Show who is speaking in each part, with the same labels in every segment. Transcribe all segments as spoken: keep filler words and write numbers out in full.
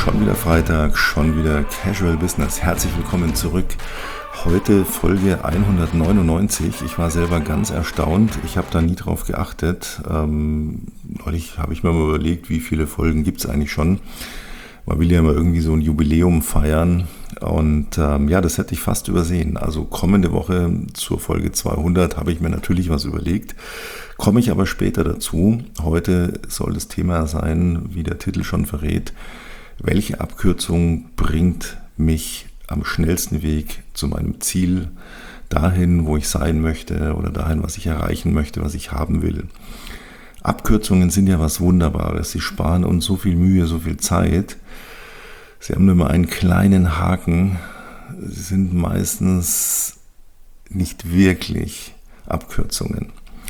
Speaker 1: Schon wieder Freitag, schon wieder Casual Business. Herzlich willkommen zurück. Heute Folge hundertneunundneunzig. Ich war selber ganz erstaunt. Ich habe da nie drauf geachtet. Ähm, neulich habe ich mir mal überlegt, wie viele Folgen gibt es eigentlich schon. Man will ja immer irgendwie so ein Jubiläum feiern. Und ähm, ja, das hätte ich fast übersehen. Also kommende Woche zur Folge zweihundert habe ich mir natürlich was überlegt. Komme ich aber später dazu. Heute soll das Thema sein, wie der Titel schon verrät. Welche Abkürzung bringt mich am schnellsten Weg zu meinem Ziel, dahin, wo ich sein möchte oder dahin, was ich erreichen möchte, was ich haben will? Abkürzungen sind ja was Wunderbares. Sie sparen uns so viel Mühe, so viel Zeit. Sie haben nur immer einen kleinen Haken. Sie sind meistens nicht wirklich Abkürzungen.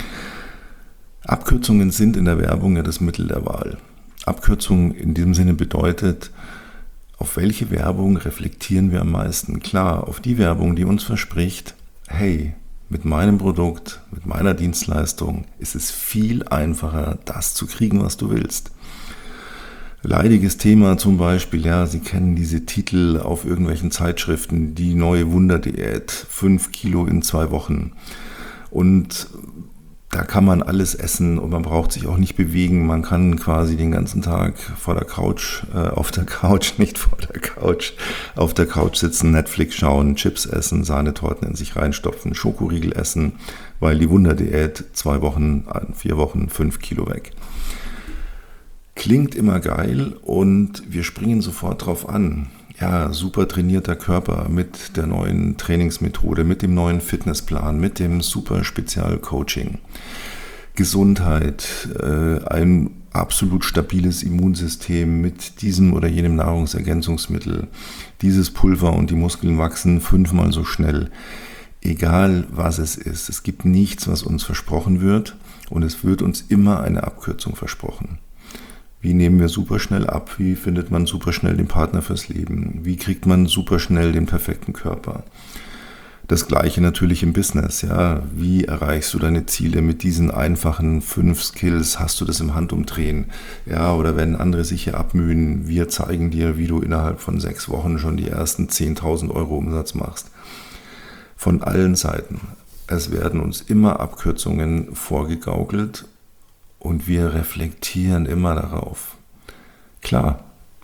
Speaker 1: Abkürzungen sind in der Werbung ja das Mittel der Wahl. Abkürzung in diesem Sinne bedeutet, auf welche Werbung reflektieren wir am meisten? Klar, auf die Werbung, die uns verspricht, hey, mit meinem Produkt, mit meiner Dienstleistung ist es viel einfacher, das zu kriegen, was du willst. Leidiges Thema zum Beispiel, ja, Sie kennen diese Titel auf irgendwelchen Zeitschriften, die neue Wunderdiät, fünf Kilo in zwei Wochen. Und da kann man alles essen und man braucht sich auch nicht bewegen. Man kann quasi den ganzen Tag vor der Couch, äh, auf der Couch, nicht vor der Couch, auf der Couch sitzen, Netflix schauen, Chips essen, Sahnetorten in sich reinstopfen, Schokoriegel essen, weil die Wunderdiät zwei Wochen, vier Wochen, fünf Kilo weg. Klingt immer geil und wir springen sofort drauf an. Ja, super trainierter Körper mit der neuen Trainingsmethode, mit dem neuen Fitnessplan, mit dem super Spezialcoaching. Gesundheit, äh, ein absolut stabiles Immunsystem mit diesem oder jenem Nahrungsergänzungsmittel. Dieses Pulver und die Muskeln wachsen fünfmal so schnell. Egal was es ist, es gibt nichts, was uns versprochen wird und es wird uns immer eine Abkürzung versprochen. Wie nehmen wir super schnell ab? Wie findet man super schnell den Partner fürs Leben? Wie kriegt man super schnell den perfekten Körper? Das Gleiche natürlich im Business. Ja, wie erreichst du deine Ziele mit diesen einfachen fünf Skills? Hast du das im Handumdrehen? Ja, oder wenn andere sich hier abmühen, wir zeigen dir, wie du innerhalb von sechs Wochen schon die ersten zehntausend Euro Umsatz machst. Von allen Seiten. Es werden uns immer Abkürzungen vorgegaukelt. Und wir reflektieren immer darauf. Klar,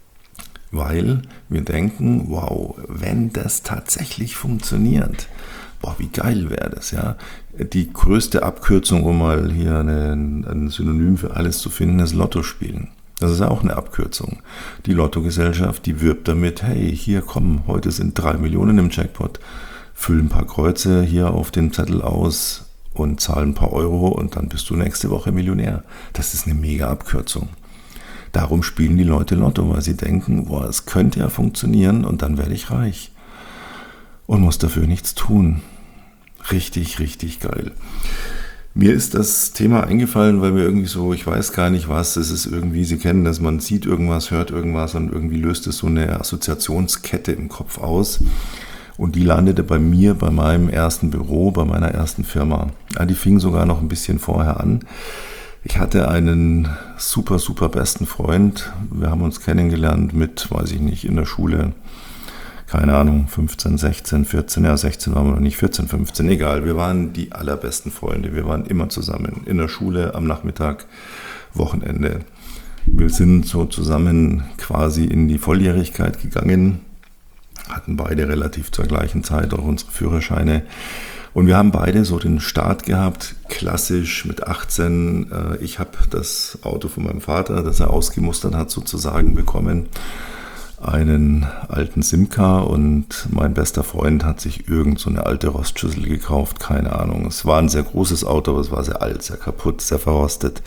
Speaker 1: weil wir denken, wow, wenn das tatsächlich funktioniert, boah, wie geil wäre das, ja. Die größte Abkürzung, um mal hier eine, ein Synonym für alles zu finden, ist Lotto spielen. Das ist auch eine Abkürzung. Die Lottogesellschaft, die wirbt damit, hey, hier komm, heute sind drei Millionen im Jackpot, füll ein paar Kreuze hier auf den Zettel aus, und zahl ein paar Euro und dann bist du nächste Woche Millionär. Das ist eine mega Abkürzung. Darum spielen die Leute Lotto, weil sie denken, boah, es könnte ja funktionieren und dann werde ich reich. Und muss dafür nichts tun. Richtig, richtig geil. Mir ist das Thema eingefallen, weil mir irgendwie so, ich weiß gar nicht was, es ist irgendwie, Sie kennen das, man sieht irgendwas, hört irgendwas und irgendwie löst es so eine Assoziationskette im Kopf aus. Und die landete bei mir, bei meinem ersten Büro, bei meiner ersten Firma. Ja, die fing sogar noch ein bisschen vorher an. Ich hatte einen super, super besten Freund. Wir haben uns kennengelernt mit, weiß ich nicht, in der Schule, keine Ahnung, fünfzehn, sechzehn, vierzehn, ja sechzehn waren wir noch nicht, vierzehn, fünfzehn, egal. Wir waren die allerbesten Freunde. Wir waren immer zusammen in der Schule, am Nachmittag, Wochenende. Wir sind so zusammen quasi in die Volljährigkeit gegangen. Hatten beide relativ zur gleichen Zeit auch unsere Führerscheine. Und wir haben beide so den Start gehabt, klassisch mit achtzehn. Ich habe das Auto von meinem Vater, das er ausgemustert hat, sozusagen bekommen. Einen alten Simca und mein bester Freund hat sich irgend so eine alte Rostschüssel gekauft, keine Ahnung. Es war ein sehr großes Auto, aber es war sehr alt, sehr kaputt, sehr verrostet.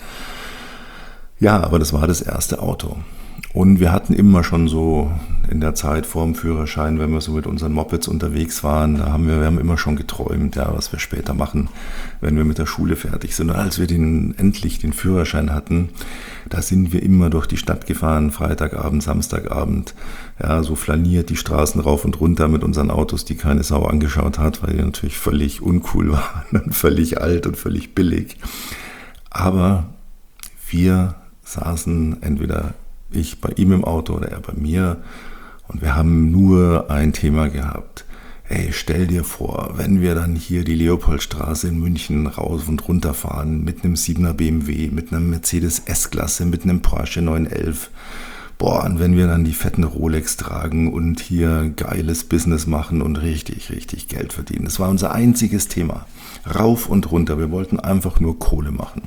Speaker 1: Ja, aber das war das erste Auto. Und wir hatten immer schon so in der Zeit vor dem Führerschein, wenn wir so mit unseren Mopeds unterwegs waren, da haben wir, wir haben immer schon geträumt, ja, was wir später machen, wenn wir mit der Schule fertig sind. Und als wir den, endlich den Führerschein hatten, da sind wir immer durch die Stadt gefahren, Freitagabend, Samstagabend, ja, so flaniert die Straßen rauf und runter mit unseren Autos, die keine Sau angeschaut hat, weil die natürlich völlig uncool waren und völlig alt und völlig billig. Aber wir saßen entweder Ich bei ihm im Auto oder er bei mir. Und wir haben nur ein Thema gehabt. Ey, stell dir vor, wenn wir dann hier die Leopoldstraße in München raus und runter fahren mit einem siebener B M W, mit einem Mercedes S-Klasse, mit einem Porsche neun elf. Boah, und wenn wir dann die fetten Rolex tragen und hier geiles Business machen und richtig, richtig Geld verdienen. Das war unser einziges Thema. Rauf und runter. Wir wollten einfach nur Kohle machen.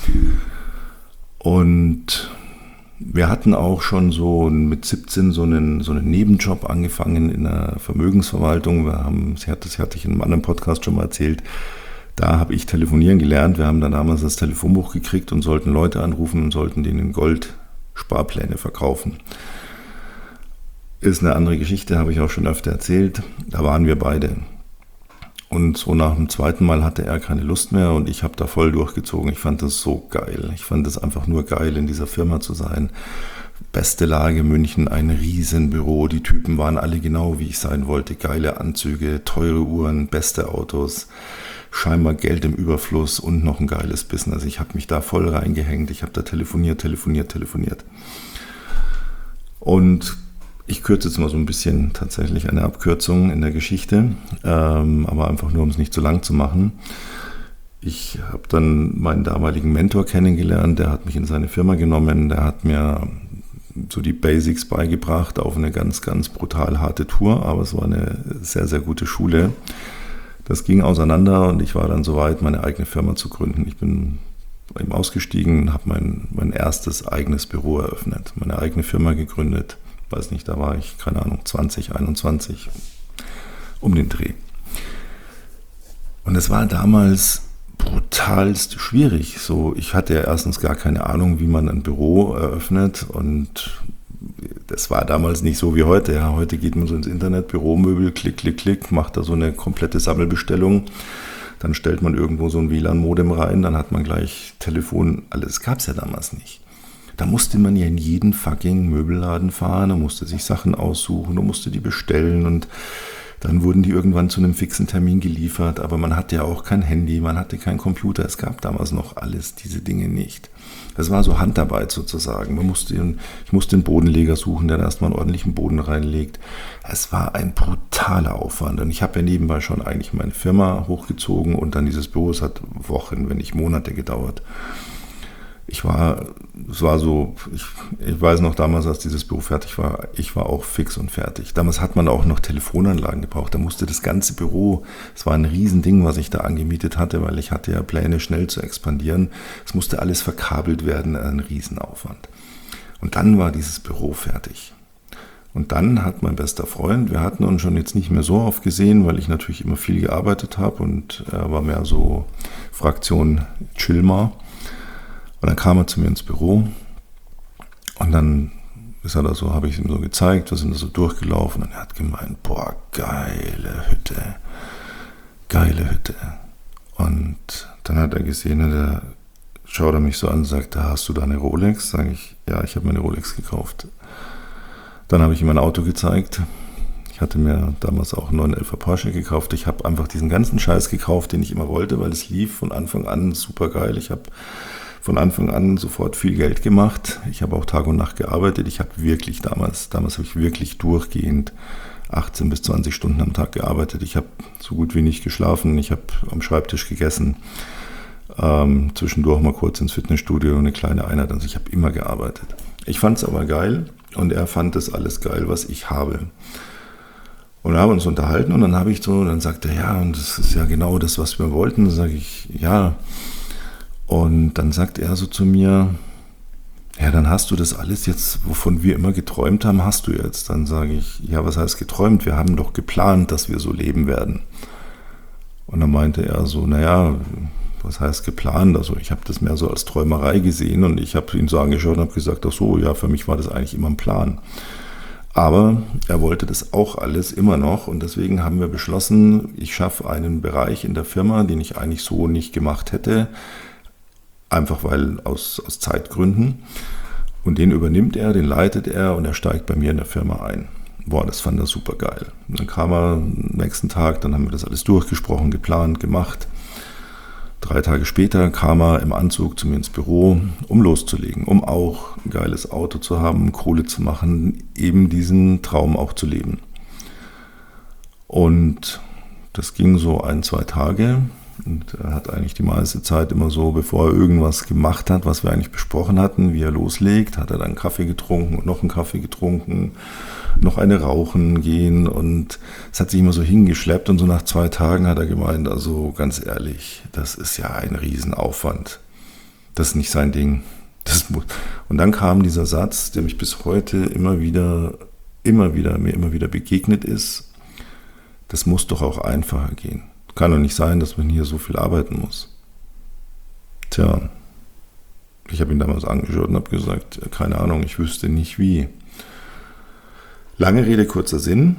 Speaker 1: Und wir hatten auch schon so mit siebzehn so einen, so einen Nebenjob angefangen in der Vermögensverwaltung. Wir haben, das hatte ich in einem anderen Podcast schon mal erzählt, da habe ich telefonieren gelernt. Wir haben dann damals das Telefonbuch gekriegt und sollten Leute anrufen und sollten denen Goldsparpläne verkaufen. Ist eine andere Geschichte, habe ich auch schon öfter erzählt. Da waren wir beide. Und so nach dem zweiten Mal hatte er keine Lust mehr und ich habe da voll durchgezogen. Ich fand das so geil. Ich fand es einfach nur geil, in dieser Firma zu sein. Beste Lage München, ein Riesenbüro. Die Typen waren alle genau, wie ich sein wollte. Geile Anzüge, teure Uhren, beste Autos, scheinbar Geld im Überfluss und noch ein geiles Business. Ich habe mich da voll reingehängt. Ich habe da telefoniert, telefoniert, telefoniert. Und ich kürze jetzt mal so ein bisschen tatsächlich eine Abkürzung in der Geschichte, ähm, aber einfach nur, um es nicht zu lang zu machen. Ich habe dann meinen damaligen Mentor kennengelernt, der hat mich in seine Firma genommen, der hat mir so die Basics beigebracht auf eine ganz, ganz brutal harte Tour, aber es war eine sehr, sehr gute Schule. Das ging auseinander und ich war dann soweit, meine eigene Firma zu gründen. Ich bin eben ausgestiegen und habe mein, mein erstes eigenes Büro eröffnet, meine eigene Firma gegründet. Weiß nicht, da war ich, keine Ahnung, zwanzig, einundzwanzig, um den Dreh. Und es war damals brutalst schwierig. So, ich hatte ja erstens gar keine Ahnung, wie man ein Büro eröffnet und das war damals nicht so wie heute. Ja, heute geht man so ins Internet, Büromöbel, klick, klick, klick, macht da so eine komplette Sammelbestellung. Dann stellt man irgendwo so ein W L A N-Modem rein, dann hat man gleich Telefon, alles gab es ja damals nicht. Da musste man ja in jeden fucking Möbelladen fahren, da musste sich Sachen aussuchen, da musste die bestellen und dann wurden die irgendwann zu einem fixen Termin geliefert, aber man hatte ja auch kein Handy, man hatte keinen Computer, es gab damals noch alles diese Dinge nicht. Das war so Handarbeit sozusagen. Man musste, ich musste einen Bodenleger suchen, der da erstmal einen ordentlichen Boden reinlegt. Es war ein brutaler Aufwand und ich habe ja nebenbei schon eigentlich meine Firma hochgezogen und dann dieses Büro, es hat Wochen, wenn nicht Monate gedauert. Ich war, es war so, ich, ich weiß noch damals, als dieses Büro fertig war, ich war auch fix und fertig. Damals hat man auch noch Telefonanlagen gebraucht. Da musste das ganze Büro, es war ein Riesending, was ich da angemietet hatte, weil ich hatte ja Pläne, schnell zu expandieren. Es musste alles verkabelt werden, ein Riesenaufwand. Und dann war dieses Büro fertig. Und dann hat mein bester Freund, wir hatten uns schon jetzt nicht mehr so oft gesehen, weil ich natürlich immer viel gearbeitet habe und er war mehr so Fraktion Chilmer. Und dann kam er zu mir ins Büro und dann ist er da so, habe ich ihm so gezeigt, wir sind da so durchgelaufen und er hat gemeint, boah, geile Hütte, geile Hütte. Und dann hat er gesehen, und er schaut er mich so an und sagt, hast du da eine Rolex? Sage ich, ja, ich habe mir eine Rolex gekauft. Dann habe ich ihm mein Auto gezeigt. Ich hatte mir damals auch einen neun elfer Porsche gekauft. Ich habe einfach diesen ganzen Scheiß gekauft, den ich immer wollte, weil es lief von Anfang an super geil. Ich habe von Anfang an sofort viel Geld gemacht. Ich habe auch Tag und Nacht gearbeitet. Ich habe wirklich damals, damals habe ich wirklich durchgehend achtzehn bis zwanzig Stunden am Tag gearbeitet. Ich habe so gut wie nicht geschlafen. Ich habe am Schreibtisch gegessen. Ähm, zwischendurch mal kurz ins Fitnessstudio, eine kleine Einheit. Also ich habe immer gearbeitet. Ich fand es aber geil und er fand das alles geil, was ich habe. Und wir haben uns unterhalten und dann habe ich so, dann sagte er, ja, und das ist ja genau das, was wir wollten. Dann sage ich, ja. Und dann sagt er so zu mir, ja, dann hast du das alles jetzt, wovon wir immer geträumt haben, hast du jetzt. Dann sage ich, ja, was heißt geträumt? Wir haben doch geplant, dass wir so leben werden. Und dann meinte er so, naja, was heißt geplant? Also ich habe das mehr so als Träumerei gesehen und ich habe ihn so angeschaut und habe gesagt, ach so, ja, für mich war das eigentlich immer ein Plan. Aber er wollte das auch alles immer noch und deswegen haben wir beschlossen, ich schaffe einen Bereich in der Firma, den ich eigentlich so nicht gemacht hätte, einfach weil aus, aus Zeitgründen. Und den übernimmt er, den leitet er und er steigt bei mir in der Firma ein. Boah, das fand er super geil. Und dann kam er am nächsten Tag, dann haben wir das alles durchgesprochen, geplant, gemacht. Drei Tage später kam er im Anzug zu mir ins Büro, um loszulegen, um auch ein geiles Auto zu haben, Kohle zu machen, eben diesen Traum auch zu leben. Und das ging so ein, zwei Tage und er hat eigentlich die meiste Zeit immer so, bevor er irgendwas gemacht hat, was wir eigentlich besprochen hatten, wie er loslegt, hat er dann Kaffee getrunken und noch einen Kaffee getrunken, noch eine rauchen gehen und es hat sich immer so hingeschleppt und so nach zwei Tagen hat er gemeint, also ganz ehrlich, das ist ja ein Riesenaufwand. Das ist nicht sein Ding. Das muss. Und dann kam dieser Satz, der mich bis heute immer wieder, immer wieder, mir immer wieder begegnet ist, das muss doch auch einfacher gehen. Kann doch nicht sein, dass man hier so viel arbeiten muss. Tja, ich habe ihn damals angeschaut und habe gesagt, keine Ahnung, ich wüsste nicht wie. Lange Rede, kurzer Sinn.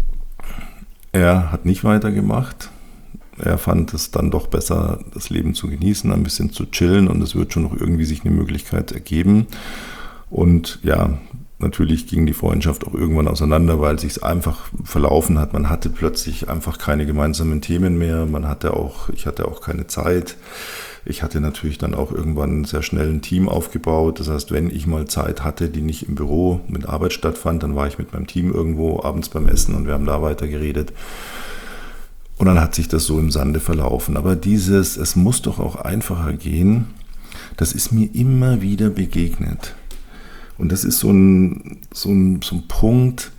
Speaker 1: Er hat nicht weitergemacht. Er fand es dann doch besser, das Leben zu genießen, ein bisschen zu chillen und es wird schon noch irgendwie sich eine Möglichkeit ergeben. Und ja, natürlich ging die Freundschaft auch irgendwann auseinander, weil es sich einfach verlaufen hat. Man hatte plötzlich einfach keine gemeinsamen Themen mehr. Man hatte auch, ich hatte auch keine Zeit. Ich hatte natürlich dann auch irgendwann sehr schnell ein Team aufgebaut. Das heißt, wenn ich mal Zeit hatte, die nicht im Büro mit Arbeit stattfand, dann war ich mit meinem Team irgendwo abends beim Essen und wir haben da weiter geredet. Und dann hat sich das so im Sande verlaufen. Aber dieses, es muss doch auch einfacher gehen, das ist mir immer wieder begegnet. Und das ist so ein, so ein, so ein Punkt,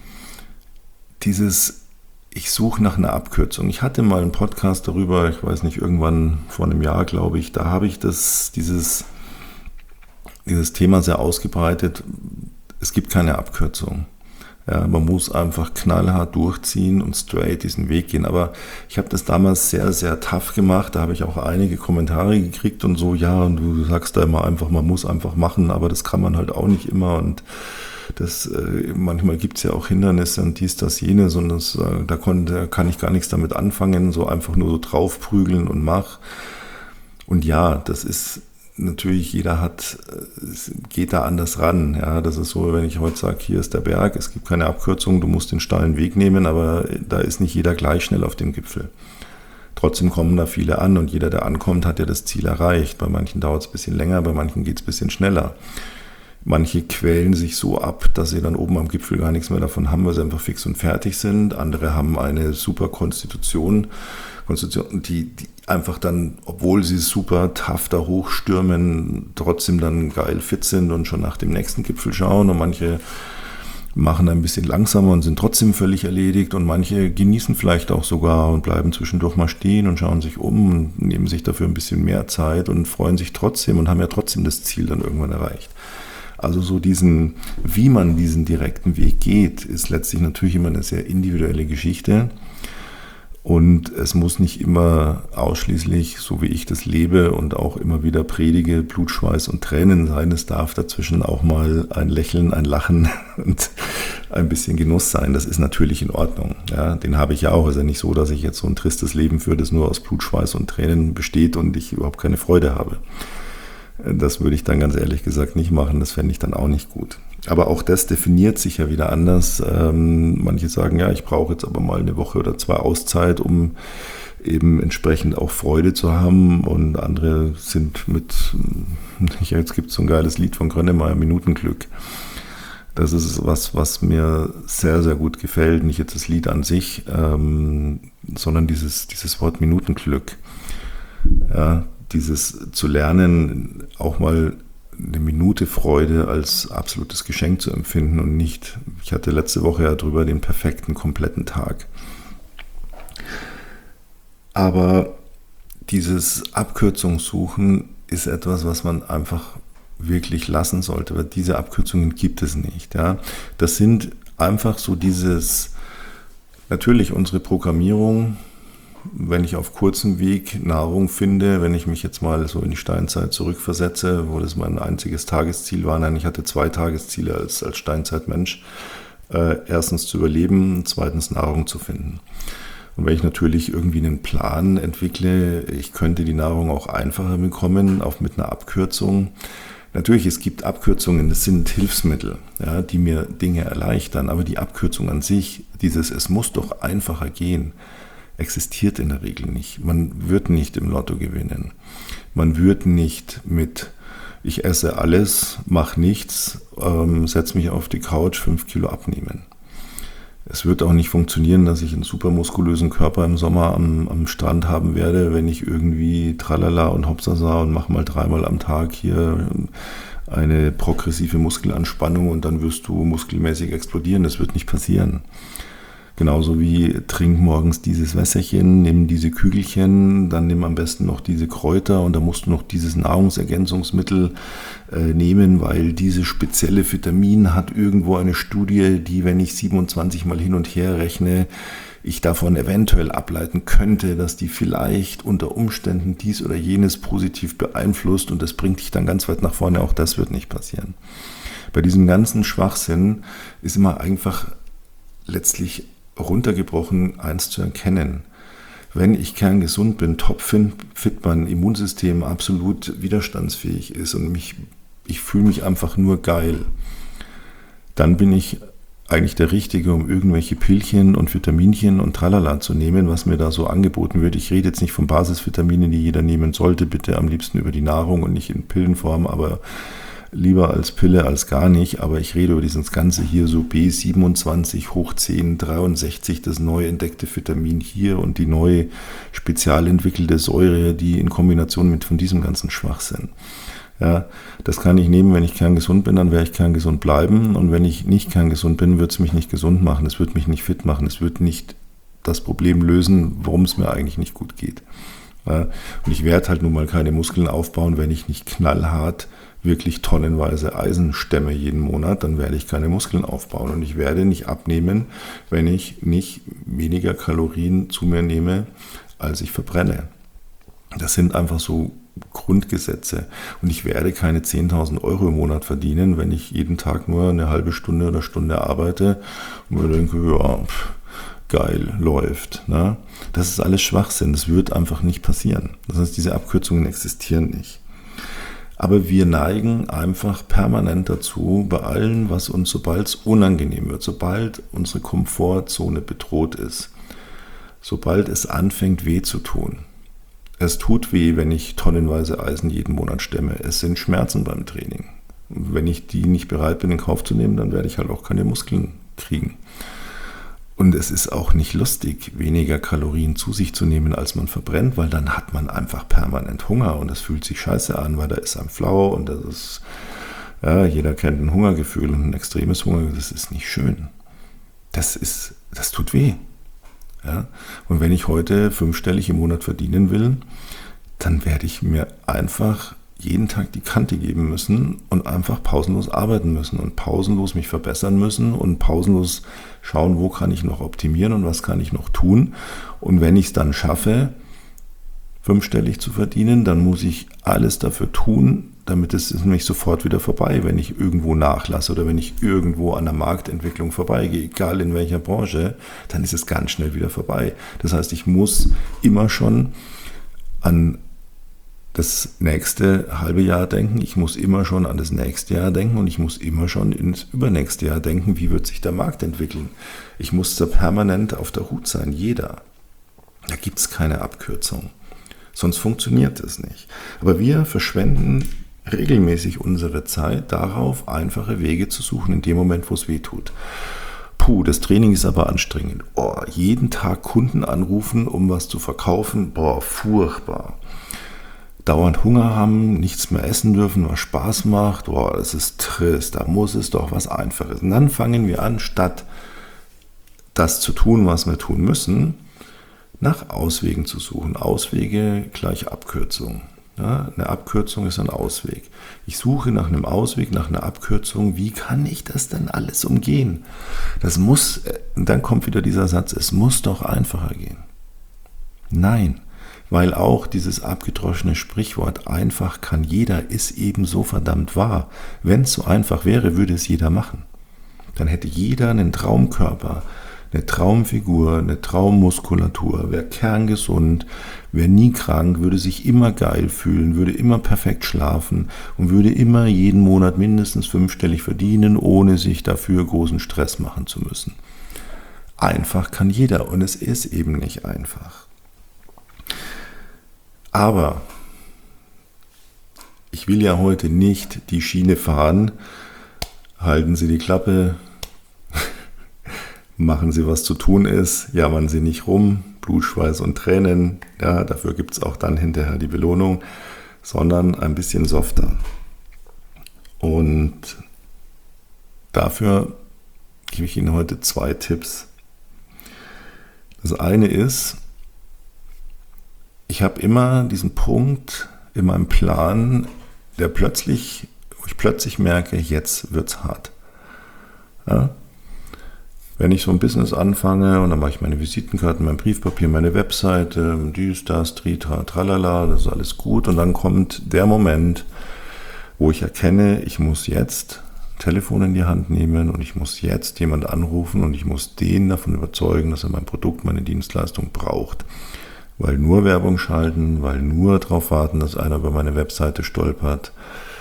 Speaker 1: dieses, ich suche nach einer Abkürzung. Ich hatte mal einen Podcast darüber, ich weiß nicht, irgendwann vor einem Jahr, glaube ich, da habe ich das, dieses, dieses Thema sehr ausgebreitet. Es gibt keine Abkürzung. Ja, man muss einfach knallhart durchziehen und straight diesen Weg gehen. Aber ich habe das damals sehr, sehr tough gemacht. Da habe ich auch einige Kommentare gekriegt und so, ja, und du sagst da immer einfach, man muss einfach machen, aber das kann man halt auch nicht immer. Und das äh, manchmal gibt es ja auch Hindernisse und dies, das, jenes. Und das, äh, da konnte, kann ich gar nichts damit anfangen, so einfach nur so draufprügeln und mach. Und ja, das ist natürlich, jeder hat, geht da anders ran. Ja, das ist so, wenn ich heute sage, hier ist der Berg, es gibt keine Abkürzung, du musst den steilen Weg nehmen, aber da ist nicht jeder gleich schnell auf dem Gipfel. Trotzdem kommen da viele an und jeder, der ankommt, hat ja das Ziel erreicht. Bei manchen dauert es ein bisschen länger, bei manchen geht es ein bisschen schneller. Manche quälen sich so ab, dass sie dann oben am Gipfel gar nichts mehr davon haben, weil sie einfach fix und fertig sind. Andere haben eine super Konstitution, Konstitution die, die einfach dann, obwohl sie super tough da hochstürmen, trotzdem dann geil fit sind und schon nach dem nächsten Gipfel schauen. Und manche machen ein bisschen langsamer und sind trotzdem völlig erledigt. Und manche genießen vielleicht auch sogar und bleiben zwischendurch mal stehen und schauen sich um und nehmen sich dafür ein bisschen mehr Zeit und freuen sich trotzdem und haben ja trotzdem das Ziel dann irgendwann erreicht. Also so diesen, wie man diesen direkten Weg geht, ist letztlich natürlich immer eine sehr individuelle Geschichte. Und es muss nicht immer ausschließlich, so wie ich das lebe und auch immer wieder predige, Blut, Schweiß und Tränen sein. Es darf dazwischen auch mal ein Lächeln, ein Lachen und ein bisschen Genuss sein. Das ist natürlich in Ordnung. Ja, den habe ich ja auch. Es ist ja nicht so, dass ich jetzt so ein tristes Leben führe, das nur aus Blut, Schweiß und Tränen besteht und ich überhaupt keine Freude habe. Das würde ich dann ganz ehrlich gesagt nicht machen. Das fände ich dann auch nicht gut. Aber auch das definiert sich ja wieder anders. Ähm, manche sagen, ja, ich brauche jetzt aber mal eine Woche oder zwei Auszeit, um eben entsprechend auch Freude zu haben. Und andere sind mit, jetzt gibt es so ein geiles Lied von Grönemeyer, Minutenglück. Das ist was, was mir sehr, sehr gut gefällt. Nicht jetzt das Lied an sich, ähm, sondern dieses, dieses Wort Minutenglück. Ja, dieses zu lernen, auch mal eine Minute Freude als absolutes Geschenk zu empfinden und nicht, ich hatte letzte Woche ja drüber, den perfekten, kompletten Tag. Aber dieses Abkürzungssuchen ist etwas, was man einfach wirklich lassen sollte, weil diese Abkürzungen gibt es nicht. Ja. Das sind einfach so dieses, natürlich unsere Programmierung, wenn ich auf kurzem Weg Nahrung finde, wenn ich mich jetzt mal so in die Steinzeit zurückversetze, wo das mein einziges Tagesziel war, nein, ich hatte zwei Tagesziele als, als Steinzeitmensch, äh, erstens zu überleben, zweitens Nahrung zu finden. Und wenn ich natürlich irgendwie einen Plan entwickle, ich könnte die Nahrung auch einfacher bekommen, auch mit einer Abkürzung. Natürlich, es gibt Abkürzungen, das sind Hilfsmittel, ja, die mir Dinge erleichtern, aber die Abkürzung an sich, dieses, es muss doch einfacher gehen, existiert in der Regel nicht. Man wird nicht im Lotto gewinnen. Man wird nicht mit ich esse alles, mache nichts, ähm, setze mich auf die Couch, fünf Kilo abnehmen. Es wird auch nicht funktionieren, dass ich einen super muskulösen Körper im Sommer am, am Strand haben werde, wenn ich irgendwie tralala und hopsasa und mache mal dreimal am Tag hier eine progressive Muskelanspannung und dann wirst du muskelmäßig explodieren. Das wird nicht passieren. Genauso wie trink morgens dieses Wässerchen, nimm diese Kügelchen, dann nimm am besten noch diese Kräuter und dann musst du noch dieses Nahrungsergänzungsmittel äh, nehmen, weil diese spezielle Vitamin hat irgendwo eine Studie, die, wenn ich siebenundzwanzig mal hin und her rechne, ich davon eventuell ableiten könnte, dass die vielleicht unter Umständen dies oder jenes positiv beeinflusst und das bringt dich dann ganz weit nach vorne. Auch das wird nicht passieren. Bei diesem ganzen Schwachsinn ist immer einfach letztlich runtergebrochen, eins zu erkennen. Wenn ich kerngesund bin, topfit, mein Immunsystem absolut widerstandsfähig ist und mich, ich fühle mich einfach nur geil, dann bin ich eigentlich der Richtige, um irgendwelche Pillchen und Vitaminchen und Tralala zu nehmen, was mir da so angeboten wird. Ich rede jetzt nicht von Basisvitaminen, die jeder nehmen sollte, bitte am liebsten über die Nahrung und nicht in Pillenform, aber lieber als Pille als gar nicht, aber ich rede über dieses Ganze hier, so B siebenundzwanzig hoch zehn, dreiundsechzig, das neu entdeckte Vitamin hier und die neue spezial entwickelte Säure, die in Kombination mit von diesem ganzen Schwachsinn. Ja, das kann ich nehmen, wenn ich kerngesund bin, dann werde ich kerngesund bleiben und wenn ich nicht kerngesund bin, wird es mich nicht gesund machen, es wird mich nicht fit machen, es wird nicht das Problem lösen, warum es mir eigentlich nicht gut geht. Ja, und ich werde halt nun mal keine Muskeln aufbauen, wenn ich nicht knallhart wirklich tonnenweise Eisen stemme jeden Monat, dann werde ich keine Muskeln aufbauen und ich werde nicht abnehmen, wenn ich nicht weniger Kalorien zu mir nehme, als ich verbrenne. Das sind einfach so Grundgesetze und ich werde keine zehntausend Euro im Monat verdienen, wenn ich jeden Tag nur eine halbe Stunde oder Stunde arbeite und mir denke, ja, pff, geil, läuft. Ne? Das ist alles Schwachsinn, das wird einfach nicht passieren. Das heißt, diese Abkürzungen existieren nicht. Aber wir neigen einfach permanent dazu, bei allem, was uns, sobald es unangenehm wird, sobald unsere Komfortzone bedroht ist, sobald es anfängt weh zu tun. Es tut weh, wenn ich tonnenweise Eisen jeden Monat stemme. Es sind Schmerzen beim Training. Und wenn ich die nicht bereit bin, in Kauf zu nehmen, dann werde ich halt auch keine Muskeln kriegen. Und es ist auch nicht lustig, weniger Kalorien zu sich zu nehmen, als man verbrennt, weil dann hat man einfach permanent Hunger und das fühlt sich scheiße an, weil da ist einem flau und das ist, ja, jeder kennt ein Hungergefühl und ein extremes Hunger, das ist nicht schön. Das ist, das tut weh. Ja? Und wenn ich heute fünfstellig im Monat verdienen will, dann werde ich mir einfach jeden Tag die Kante geben müssen und einfach pausenlos arbeiten müssen und pausenlos mich verbessern müssen und pausenlos schauen, wo kann ich noch optimieren und was kann ich noch tun. Und wenn ich es dann schaffe, fünfstellig zu verdienen, dann muss ich alles dafür tun, damit es ist nämlich sofort wieder vorbei, wenn ich irgendwo nachlasse oder wenn ich irgendwo an der Marktentwicklung vorbeigehe, egal in welcher Branche, dann ist es ganz schnell wieder vorbei. Das heißt, ich muss immer schon an das nächste halbe Jahr denken, ich muss immer schon an das nächste Jahr denken und ich muss immer schon ins übernächste Jahr denken, wie wird sich der Markt entwickeln. Ich muss da permanent auf der Hut sein, jeder. Da gibt es keine Abkürzung, sonst funktioniert es nicht. Aber wir verschwenden regelmäßig unsere Zeit darauf, einfache Wege zu suchen in dem Moment, wo es weh tut. Puh, das Training ist aber anstrengend. Oh, jeden Tag Kunden anrufen, um was zu verkaufen, boah, furchtbar. Dauernd Hunger haben, nichts mehr essen dürfen, was Spaß macht, boah, das ist trist, da muss es doch was Einfaches. Und dann fangen wir an, statt das zu tun, was wir tun müssen, nach Auswegen zu suchen. Auswege gleich Abkürzung. Ja, eine Abkürzung ist ein Ausweg. Ich suche nach einem Ausweg, nach einer Abkürzung. Wie kann ich das denn alles umgehen? Das muss, und dann kommt wieder dieser Satz, es muss doch einfacher gehen. Nein. Weil auch dieses abgedroschene Sprichwort, einfach kann jeder, ist eben so verdammt wahr. Wenn es so einfach wäre, würde es jeder machen. Dann hätte jeder einen Traumkörper, eine Traumfigur, eine Traummuskulatur, wäre kerngesund, wäre nie krank, würde sich immer geil fühlen, würde immer perfekt schlafen und würde immer jeden Monat mindestens fünfstellig verdienen, ohne sich dafür großen Stress machen zu müssen. Einfach kann jeder und es ist eben nicht einfach. Aber ich will ja heute nicht die Schiene fahren. Halten Sie die Klappe, machen Sie, was zu tun ist, jammern Sie nicht rum, Blut, Schweiß und Tränen, ja, dafür gibt es auch dann hinterher die Belohnung, sondern ein bisschen softer. Und dafür gebe ich Ihnen heute zwei Tipps. Das eine ist, ich habe immer diesen Punkt in meinem Plan, der plötzlich, wo ich plötzlich merke, jetzt wird's hart. Ja? Wenn ich so ein Business anfange und dann mache ich meine Visitenkarten, mein Briefpapier, meine Webseite, dies, das, tritra, tralala, das ist alles gut. Und dann kommt der Moment, wo ich erkenne, ich muss jetzt ein Telefon in die Hand nehmen und ich muss jetzt jemanden anrufen und ich muss den davon überzeugen, dass er mein Produkt, meine Dienstleistung braucht. Weil nur Werbung schalten, weil nur darauf warten, dass einer über meine Webseite stolpert,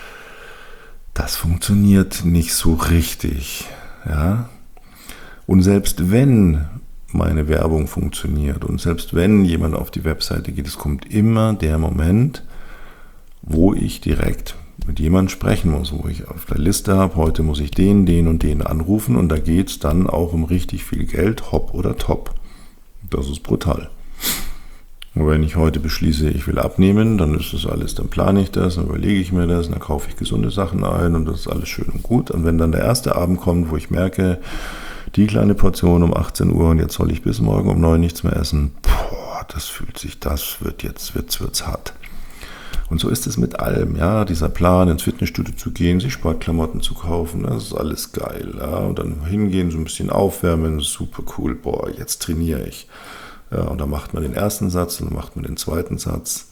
Speaker 1: das funktioniert nicht so richtig. Ja? Und selbst wenn meine Werbung funktioniert und selbst wenn jemand auf die Webseite geht, es kommt immer der Moment, wo ich direkt mit jemandem sprechen muss, wo ich auf der Liste habe, heute muss ich den, den und den anrufen und da geht es dann auch um richtig viel Geld, hopp oder top. Das ist brutal. Und wenn ich heute beschließe, ich will abnehmen, dann ist das alles, dann plane ich das, dann überlege ich mir das, dann kaufe ich gesunde Sachen ein und das ist alles schön und gut. Und wenn dann der erste Abend kommt, wo ich merke, die kleine Portion um achtzehn Uhr und jetzt soll ich bis morgen um neun nichts mehr essen, boah, das fühlt sich, das wird jetzt, wird's, wird's hart. Und so ist es mit allem, ja, dieser Plan, ins Fitnessstudio zu gehen, sich Sportklamotten zu kaufen, das ist alles geil, ja, und dann hingehen, so ein bisschen aufwärmen, super cool, boah, jetzt trainiere ich. Ja, und dann macht man den ersten Satz und dann macht man den zweiten Satz.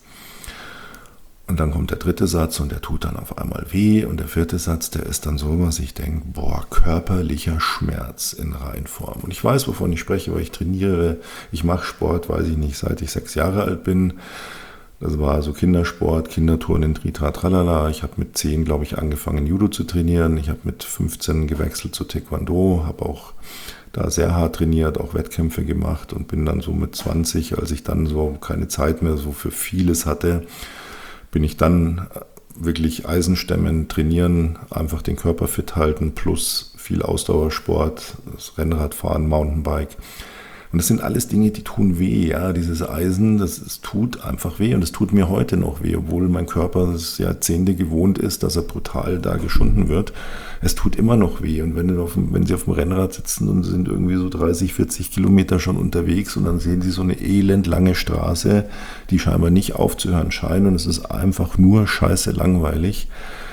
Speaker 1: Und dann kommt der dritte Satz und der tut dann auf einmal weh. Und der vierte Satz, der ist dann so, was ich denke, boah, körperlicher Schmerz in Reinform. Und ich weiß, wovon ich spreche, weil ich trainiere. Ich mache Sport, weiß ich nicht, seit ich sechs Jahre alt bin. Das war so Kindersport, Kinderturnen, Tritra, Tralala. Ich habe mit zehn, glaube ich, angefangen, Judo zu trainieren. Ich habe mit fünfzehn gewechselt zu Taekwondo, habe auch da sehr hart trainiert, auch Wettkämpfe gemacht und bin dann so mit zwanzig, als ich dann so keine Zeit mehr so für vieles hatte, bin ich dann wirklich Eisenstemmen trainieren, einfach den Körper fit halten, plus viel Ausdauersport, das Rennradfahren, Mountainbike. Und das sind alles Dinge, die tun weh, ja, dieses Eisen, das, das tut einfach weh und es tut mir heute noch weh, obwohl mein Körper das Jahrzehnte gewohnt ist, dass er brutal da geschunden wird. Es tut immer noch weh und wenn, auf, wenn Sie auf dem Rennrad sitzen und sind irgendwie so dreißig, vierzig Kilometer schon unterwegs und dann sehen Sie so eine elendlange Straße, die scheinbar nicht aufzuhören scheint und es ist einfach nur scheiße langweilig.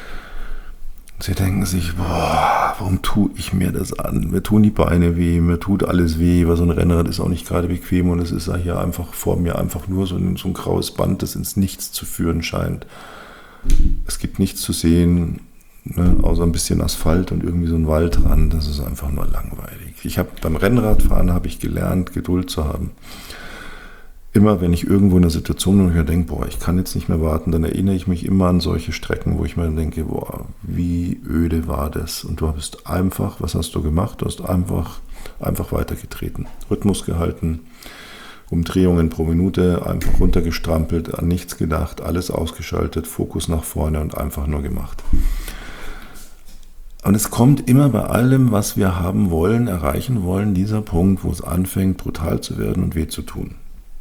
Speaker 1: Sie denken sich, boah, warum tue ich mir das an? Mir tun die Beine weh, mir tut alles weh, weil so ein Rennrad ist auch nicht gerade bequem und es ist ja hier einfach vor mir einfach nur so ein, so ein graues Band, das ins Nichts zu führen scheint. Es gibt nichts zu sehen, ne, außer ein bisschen Asphalt und irgendwie so ein Waldrand, das ist einfach nur langweilig. Ich habe beim Rennradfahren habe ich gelernt, Geduld zu haben. Immer wenn ich irgendwo in einer Situation bin, wo ich mir denke, boah, ich kann jetzt nicht mehr warten, dann erinnere ich mich immer an solche Strecken, wo ich mir denke, boah, wie öde war das? Und du bist einfach, was hast du gemacht? Du hast einfach, einfach weitergetreten, Rhythmus gehalten, Umdrehungen pro Minute, einfach runtergestrampelt, an nichts gedacht, alles ausgeschaltet, Fokus nach vorne und einfach nur gemacht. Und es kommt immer bei allem, was wir haben wollen, erreichen wollen, dieser Punkt, wo es anfängt, brutal zu werden und weh zu tun.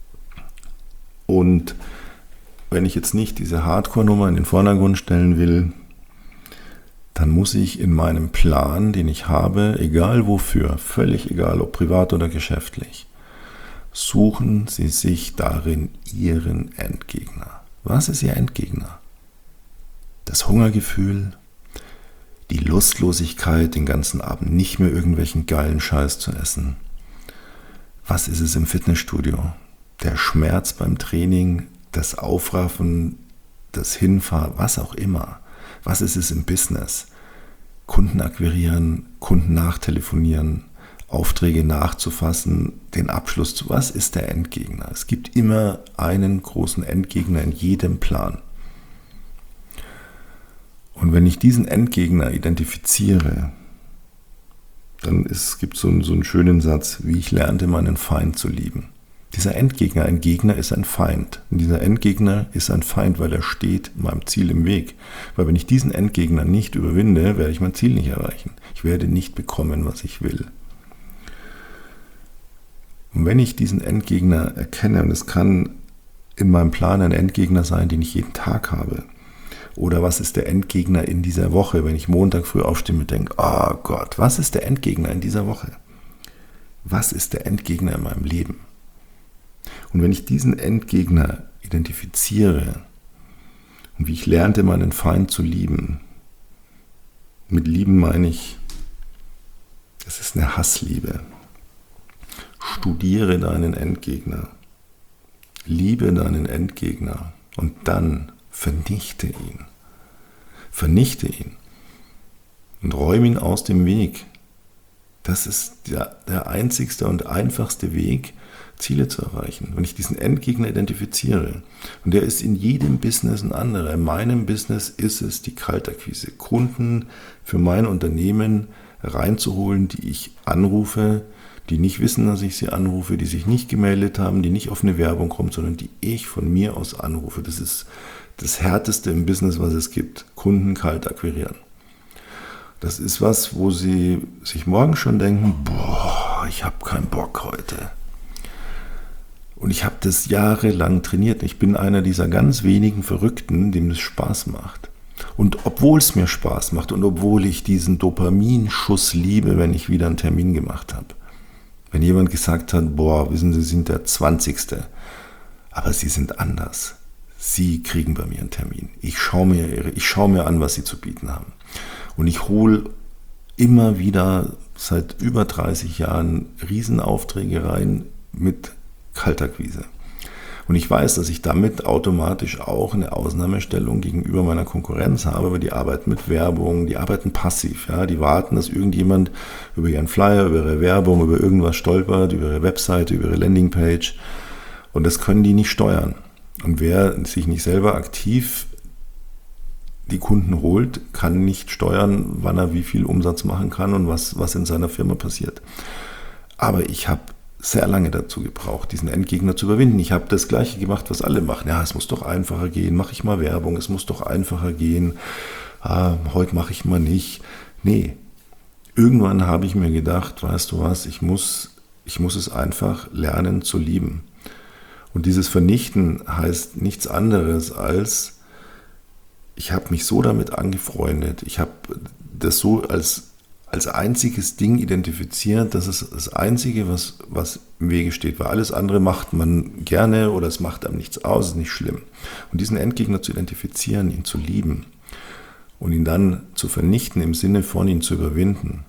Speaker 1: Und wenn ich jetzt nicht diese Hardcore-Nummer in den Vordergrund stellen will, dann muss ich in meinem Plan, den ich habe, egal wofür, völlig egal, ob privat oder geschäftlich, suchen Sie sich darin Ihren Endgegner. Was ist Ihr Endgegner? Das Hungergefühl, die Lustlosigkeit, den ganzen Abend nicht mehr irgendwelchen geilen Scheiß zu essen. Was ist es im Fitnessstudio? Der Schmerz beim Training, das Aufraffen, das Hinfahren, was auch immer. Was ist es im Business? Kunden akquirieren, Kunden nachtelefonieren, Aufträge nachzufassen, den Abschluss zu. Was ist der Endgegner? Es gibt immer einen großen Endgegner in jedem Plan. Und wenn ich diesen Endgegner identifiziere, dann gibt es so, einen, so einen schönen Satz, wie ich lernte, meinen Feind zu lieben. Dieser Endgegner, ein Gegner ist ein Feind. Und dieser Endgegner ist ein Feind, weil er steht meinem Ziel im Weg. Weil wenn ich diesen Endgegner nicht überwinde, werde ich mein Ziel nicht erreichen. Ich werde nicht bekommen, was ich will. Und wenn ich diesen Endgegner erkenne, und es kann in meinem Plan ein Endgegner sein, den ich jeden Tag habe, oder was ist der Endgegner in dieser Woche, wenn ich Montag früh aufstehe und denke, oh Gott, was ist der Endgegner in dieser Woche? Was ist der Endgegner in meinem Leben? Und wenn ich diesen Endgegner identifiziere und wie ich lernte, meinen Feind zu lieben, mit lieben meine ich, es ist eine Hassliebe. Studiere deinen Endgegner, liebe deinen Endgegner und dann vernichte ihn. Vernichte ihn und räume ihn aus dem Weg. Das ist der, der einzigste und einfachste Weg, Ziele zu erreichen. Wenn ich diesen Endgegner identifiziere, und der ist in jedem Business ein anderer. In meinem Business ist es die Kaltakquise, Kunden für mein Unternehmen reinzuholen, die ich anrufe, die nicht wissen, dass ich sie anrufe, die sich nicht gemeldet haben, die nicht auf eine Werbung kommen, sondern die ich von mir aus anrufe. Das ist das Härteste im Business, was es gibt. Kunden kalt akquirieren. Das ist was, wo sie sich morgen schon denken, boah, ich habe keinen Bock heute. Und ich habe das jahrelang trainiert. Ich bin einer dieser ganz wenigen Verrückten, dem das Spaß macht. Und obwohl es mir Spaß macht und obwohl ich diesen Dopaminschuss liebe, wenn ich wieder einen Termin gemacht habe. Wenn jemand gesagt hat, boah, wissen Sie, Sie sind der zwanzigste. Aber Sie sind anders. Sie kriegen bei mir einen Termin. Ich schaue mir, ich schaue mir an, was Sie zu bieten haben. Und ich hole immer wieder seit über dreißig Jahren Riesenaufträge rein mit Kaltakquise. Und ich weiß, dass ich damit automatisch auch eine Ausnahmestellung gegenüber meiner Konkurrenz habe, weil die arbeiten mit Werbung, die arbeiten passiv. Ja? Die warten, dass irgendjemand über ihren Flyer, über ihre Werbung, über irgendwas stolpert, über ihre Webseite, über ihre Landingpage. Und das können die nicht steuern. Und wer sich nicht selber aktiv die Kunden holt, kann nicht steuern, wann er wie viel Umsatz machen kann und was, was in seiner Firma passiert. Aber ich habe sehr lange dazu gebraucht, diesen Endgegner zu überwinden. Ich habe das Gleiche gemacht, was alle machen. Ja, es muss doch einfacher gehen. Mache ich mal Werbung. Es muss doch einfacher gehen. Ah, heute mache ich mal nicht. Nee, irgendwann habe ich mir gedacht, weißt du was, ich muss, ich muss es einfach lernen zu lieben. Und dieses Vernichten heißt nichts anderes als, ich habe mich so damit angefreundet. Ich habe das so als als einziges Ding identifiziert, das ist das Einzige, was, was im Wege steht, weil alles andere macht man gerne oder es macht einem nichts aus, ist nicht schlimm. Und diesen Endgegner zu identifizieren, ihn zu lieben und ihn dann zu vernichten, im Sinne von ihn zu überwinden.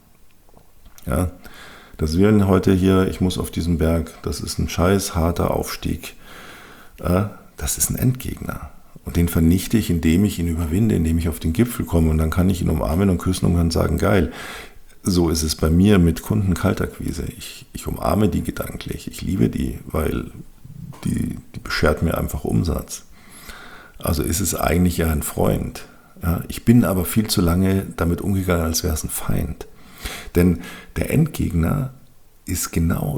Speaker 1: Ja, das wären heute hier, ich muss auf diesen Berg, das ist ein scheiß harter Aufstieg. Ja, das ist ein Endgegner. Und den vernichte ich, indem ich ihn überwinde, indem ich auf den Gipfel komme und dann kann ich ihn umarmen und küssen und kann sagen, geil. So ist es bei mir mit Kundenkaltakquise. Ich, ich umarme die gedanklich. Ich liebe die, weil die, die beschert mir einfach Umsatz. Also ist es eigentlich ja ein Freund. Ja, ich bin aber viel zu lange damit umgegangen, als wäre es ein Feind. Denn der Endgegner ist genau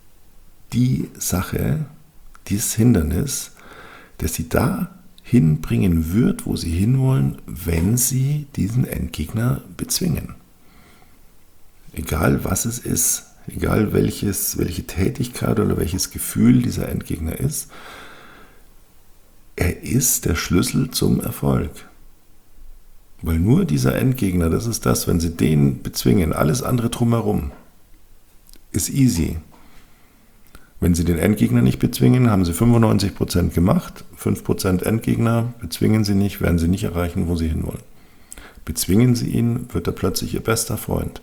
Speaker 1: die Sache, dieses Hindernis, das sie da hinbringen wird, wo sie hinwollen, wenn sie diesen Endgegner bezwingen. Egal was es ist, egal welches, welche Tätigkeit oder welches Gefühl dieser Endgegner ist, er ist der Schlüssel zum Erfolg. Weil nur dieser Endgegner, das ist das, wenn sie den bezwingen, alles andere drumherum ist easy. Wenn sie den Endgegner nicht bezwingen, haben sie fünfundneunzig Prozent gemacht, fünf Prozent Endgegner, bezwingen sie nicht, werden sie nicht erreichen, wo sie hinwollen. Bezwingen sie ihn, wird er plötzlich ihr bester Freund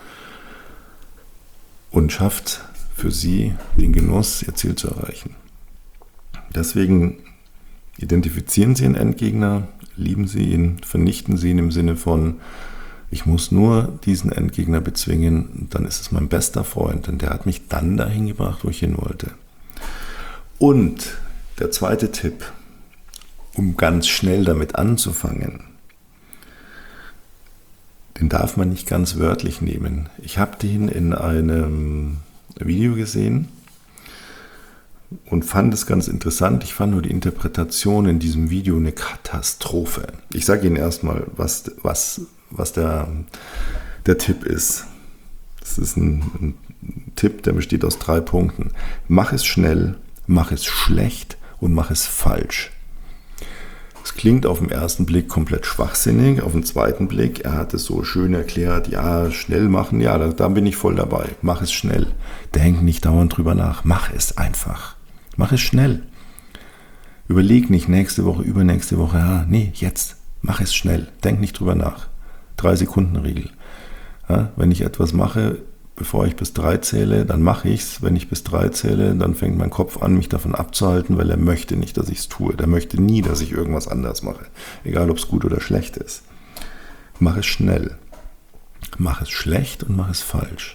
Speaker 1: und schafft für sie den Genuss, ihr Ziel zu erreichen. Deswegen identifizieren Sie einen Endgegner, lieben Sie ihn, vernichten Sie ihn im Sinne von, ich muss nur diesen Endgegner bezwingen, dann ist es mein bester Freund, denn der hat mich dann dahin gebracht, wo ich hin wollte. Und der zweite Tipp, um ganz schnell damit anzufangen, den darf man nicht ganz wörtlich nehmen. Ich habe den in einem Video gesehen und fand es ganz interessant. Ich fand nur die Interpretation in diesem Video eine Katastrophe. Ich sage Ihnen erstmal, was, was, was der, der Tipp ist. Das ist ein, ein Tipp, der besteht aus drei Punkten. Mach es schnell, mach es schlecht und mach es falsch. Es klingt auf den ersten Blick komplett schwachsinnig, auf den zweiten Blick, er hat es so schön erklärt, ja, schnell machen, ja, da, da bin ich voll dabei. Mach es schnell. Denk nicht dauernd drüber nach. Mach es einfach. Mach es schnell. Überleg nicht nächste Woche, übernächste Woche, ja, nee, jetzt. Mach es schnell. Denk nicht drüber nach. Drei-Sekunden-Regel. Ja, wenn ich etwas mache, bevor ich bis drei zähle, dann mache ich es. Wenn ich bis drei zähle, dann fängt mein Kopf an, mich davon abzuhalten, weil er möchte nicht, dass ich es tue. Der möchte nie, dass ich irgendwas anders mache. Egal, ob es gut oder schlecht ist. Mach es schnell. Mach es schlecht und mach es falsch.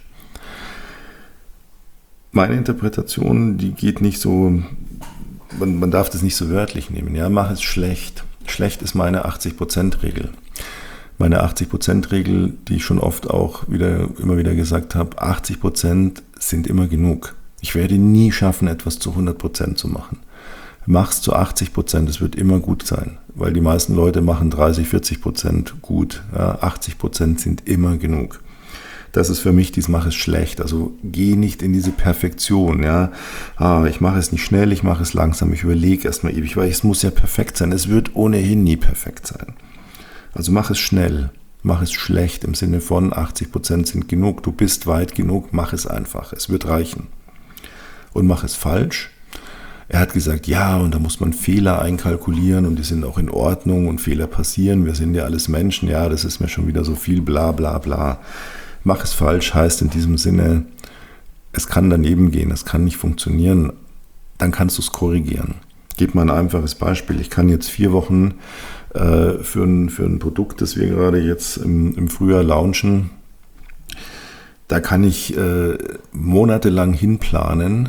Speaker 1: Meine Interpretation, die geht nicht so, man, man darf das nicht so wörtlich nehmen. Ja, mach es schlecht. Schlecht ist meine achtzig-Prozent-Regel. Meine achtzig-Prozent-Regel, die ich schon oft auch wieder, immer wieder gesagt habe, achtzig Prozent sind immer genug. Ich werde nie schaffen, etwas zu hundert Prozent zu machen. Mach's zu achtzig Prozent, es wird immer gut sein, weil die meisten Leute machen dreißig, vierzig Prozent gut. Ja, achtzig Prozent sind immer genug. Das ist für mich, dies mache es schlecht. Also geh nicht in diese Perfektion. Ja, ah, ich mache es nicht schnell, ich mache es langsam, ich überlege erstmal ewig, weil es muss ja perfekt sein. Es wird ohnehin nie perfekt sein. Also mach es schnell, mach es schlecht im Sinne von achtzig Prozent sind genug, du bist weit genug, mach es einfach, es wird reichen. Und mach es falsch. Er hat gesagt, ja, und da muss man Fehler einkalkulieren und die sind auch in Ordnung und Fehler passieren, wir sind ja alles Menschen, ja, das ist mir schon wieder so viel bla bla bla. Mach es falsch heißt in diesem Sinne, es kann daneben gehen, es kann nicht funktionieren, dann kannst du es korrigieren. Gib mal ein einfaches Beispiel, ich kann jetzt vier Wochen Für ein, für ein Produkt, das wir gerade jetzt im, im Frühjahr launchen, da kann ich äh, monatelang hinplanen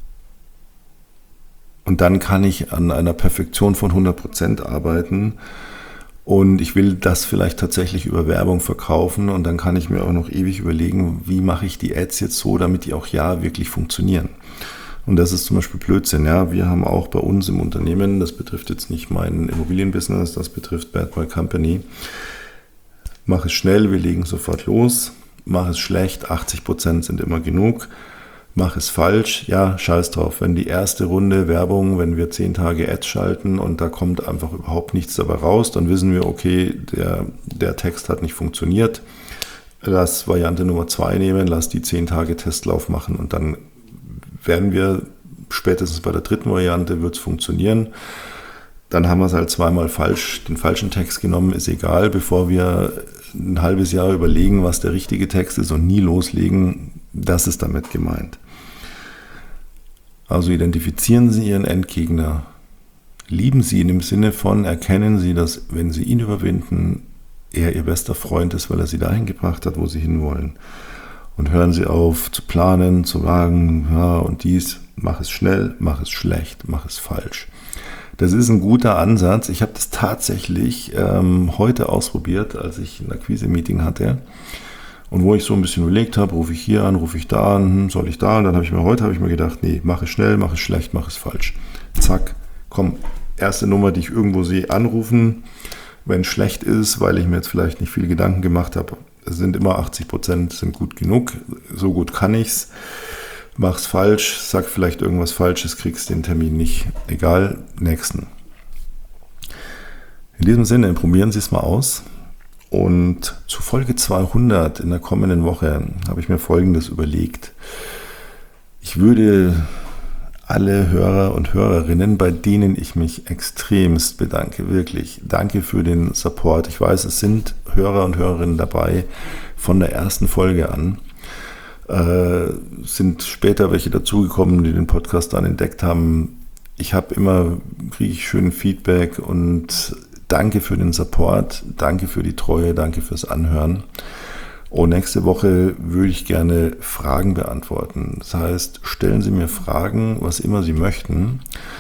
Speaker 1: und dann kann ich an einer Perfektion von hundert Prozent arbeiten und ich will das vielleicht tatsächlich über Werbung verkaufen und dann kann ich mir auch noch ewig überlegen, wie mache ich die Ads jetzt so, damit die auch ja wirklich funktionieren. Und das ist zum Beispiel Blödsinn. Ja, wir haben auch bei uns im Unternehmen, das betrifft jetzt nicht mein Immobilienbusiness, das betrifft Bad Boy Company. Mach es schnell, wir legen sofort los. Mach es schlecht, achtzig Prozent sind immer genug. Mach es falsch, ja, scheiß drauf. Wenn die erste Runde Werbung, wenn wir zehn Tage Ads schalten und da kommt einfach überhaupt nichts dabei raus, dann wissen wir, okay, der, der Text hat nicht funktioniert. Lass Variante Nummer zwei nehmen, lass die zehn Tage Testlauf machen und dann werden wir spätestens bei der dritten Variante wird es funktionieren. Dann haben wir es halt zweimal falsch, den falschen Text genommen, ist egal, bevor wir ein halbes Jahr überlegen, was der richtige Text ist und nie loslegen, das ist damit gemeint. Also identifizieren Sie Ihren Endgegner, lieben Sie ihn im Sinne von, erkennen Sie, dass wenn Sie ihn überwinden, er Ihr bester Freund ist, weil er Sie dahin gebracht hat, wo Sie hinwollen. Und hören Sie auf zu planen, zu sagen, ja und dies, mach es schnell, mach es schlecht, mach es falsch. Das ist ein guter Ansatz. Ich habe das tatsächlich ähm, heute ausprobiert, als ich ein Akquise-Meeting hatte. Und wo ich so ein bisschen überlegt habe, rufe ich hier an, rufe ich da an, soll ich da? Und dann habe ich mir heute habe ich mir gedacht, nee, mach es schnell, mach es schlecht, mach es falsch. Zack, komm, erste Nummer, die ich irgendwo sehe, anrufen. Wenn es schlecht ist, weil ich mir jetzt vielleicht nicht viel Gedanken gemacht habe, es sind immer achtzig Prozent sind gut genug, so gut kann ich's. Mach's falsch, sag vielleicht irgendwas Falsches, kriegst den Termin nicht. Egal, nächsten. In diesem Sinne, probieren Sie es mal aus. Und zu Folge zweihundert in der kommenden Woche habe ich mir Folgendes überlegt. Ich würde alle Hörer und Hörerinnen, bei denen ich mich extremst bedanke, wirklich. Danke für den Support. Ich weiß, es sind Hörer und Hörerinnen dabei von der ersten Folge an. Äh, sind später welche dazugekommen, die den Podcast dann entdeckt haben. Ich habe immer, kriege ich schön Feedback und danke für den Support, danke für die Treue, danke fürs Anhören. Und nächste Woche würde ich gerne Fragen beantworten. Das heißt, stellen Sie mir Fragen, was immer Sie möchten.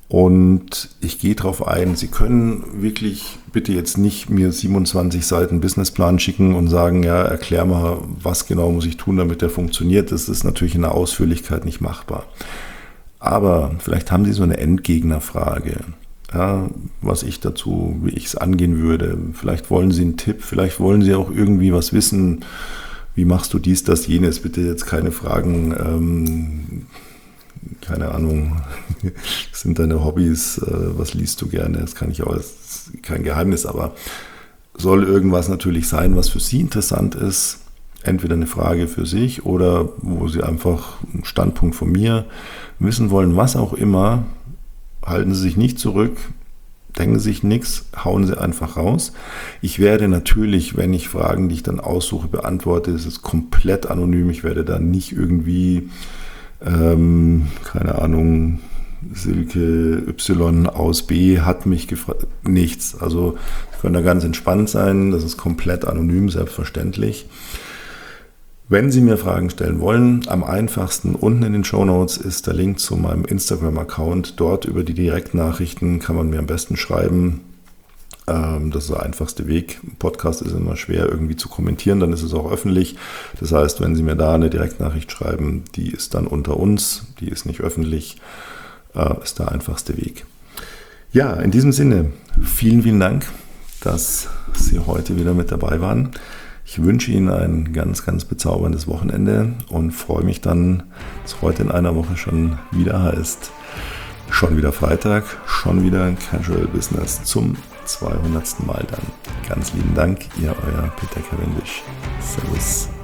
Speaker 1: Und ich gehe darauf ein, Sie können wirklich bitte jetzt nicht mir siebenundzwanzig Seiten Businessplan schicken und sagen, ja, erklär mal, was genau muss ich tun, damit der funktioniert. Das ist natürlich in der Ausführlichkeit nicht machbar. Aber vielleicht haben Sie so eine Endgegnerfrage, ja, was ich dazu, wie ich es angehen würde. Vielleicht wollen Sie einen Tipp, vielleicht wollen Sie auch irgendwie was wissen. Wie machst du dies, das, jenes? Bitte jetzt keine Fragen, ähm, keine Ahnung, was sind deine Hobbys, äh, was liest du gerne? Das kann ich auch, das ist kein Geheimnis, aber soll irgendwas natürlich sein, was für Sie interessant ist. Entweder eine Frage für sich oder wo Sie einfach einen Standpunkt von mir wissen wollen, was auch immer. Halten Sie sich nicht zurück, denken Sie sich nichts, hauen Sie einfach raus. Ich werde natürlich, wenn ich Fragen, die ich dann aussuche, beantworte, ist es komplett anonym. Ich werde da nicht irgendwie, ähm, keine Ahnung, Silke Y aus B hat mich gefragt. Nichts. Also Sie können da ganz entspannt sein. Das ist komplett anonym, selbstverständlich. Wenn Sie mir Fragen stellen wollen, am einfachsten unten in den Shownotes ist der Link zu meinem Instagram-Account. Dort über die Direktnachrichten kann man mir am besten schreiben. Das ist der einfachste Weg. Im Podcast ist immer schwer irgendwie zu kommentieren, dann ist es auch öffentlich. Das heißt, wenn Sie mir da eine Direktnachricht schreiben, die ist dann unter uns, die ist nicht öffentlich, ist der einfachste Weg. Ja, in diesem Sinne, vielen, vielen Dank, dass Sie heute wieder mit dabei waren. Ich wünsche Ihnen ein ganz, ganz bezauberndes Wochenende und freue mich dann, dass heute in einer Woche schon wieder heißt, schon wieder Freitag, schon wieder Casual Business zum zweihundertsten Mal dann. Ganz lieben Dank, Ihr euer Peter Cavendish. Servus.